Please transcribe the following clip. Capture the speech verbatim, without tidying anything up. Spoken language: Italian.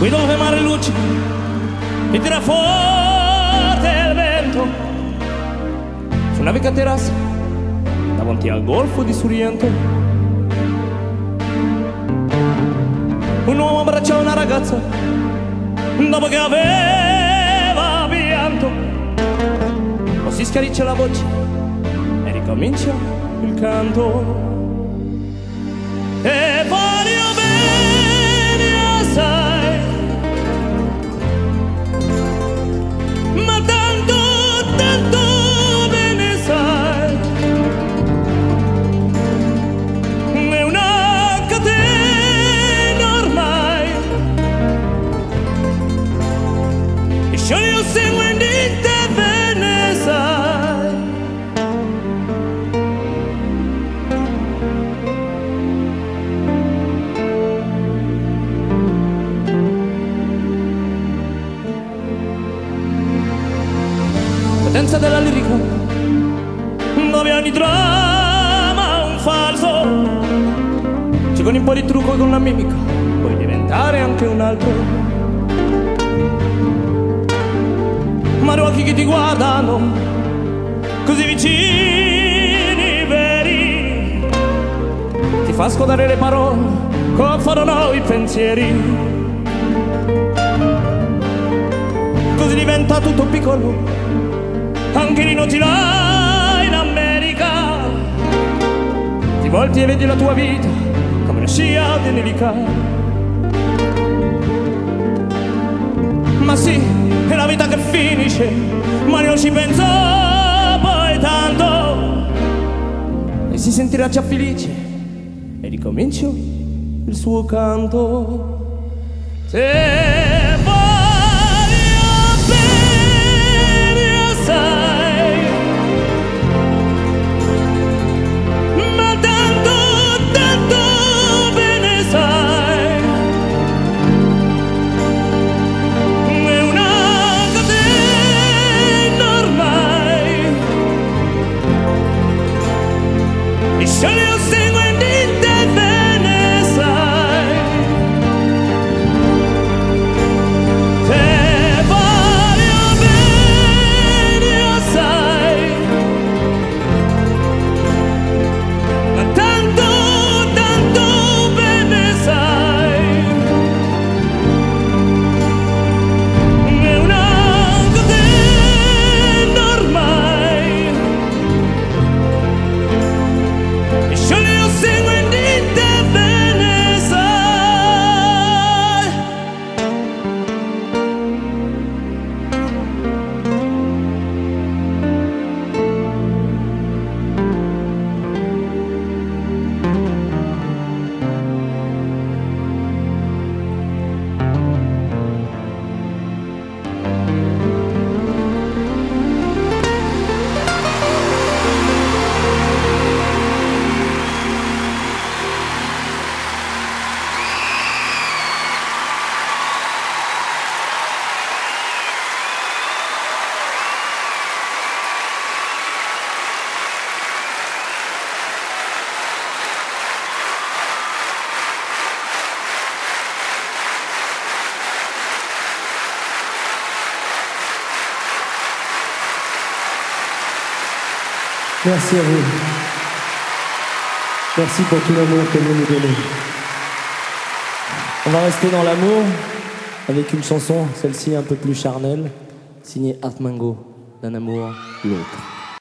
qui dove il mare è lucido e tira forte il vento, su una vecchia terrazza davanti al golfo di Sorrento, un uomo abbraccia una ragazza dopo che aveva pianto, o si schiarisce la voce e ricomincia il canto. E voglio bene assai, ma tanto, tanto bene sai, è una catena ormai, e io seguo in te bene sai. Potenza della lirica, dove ogni dramma è un falso, ci con un po' di trucco e con la mimica puoi diventare anche un altro. Ma gli occhi che ti guardano così vicini, veri, ti fa scodare le parole come fanno i pensieri, così diventa tutto piccolo anche i noti là in America, ti volti e vedi la tua vita come una scia di nelica. Ma sì, è la vita che finisce, ma non ci penso poi tanto, e si sentirà già felice e ricomincio il suo canto. Te voglio bene assai, ma tanto, tanto bene sai, è una catena ormai, e solo io seguo in te bene sai. Te voglio bene assai, ma tanto, tanto bene sai, è una catena ormai, e solo io seguo in te bene sai. Merci à vous. Merci pour tout l'amour que vous nous donnez. On va rester dans l'amour avec une chanson, celle-ci un peu plus charnelle, signée Art Mango, d'un amour l'autre.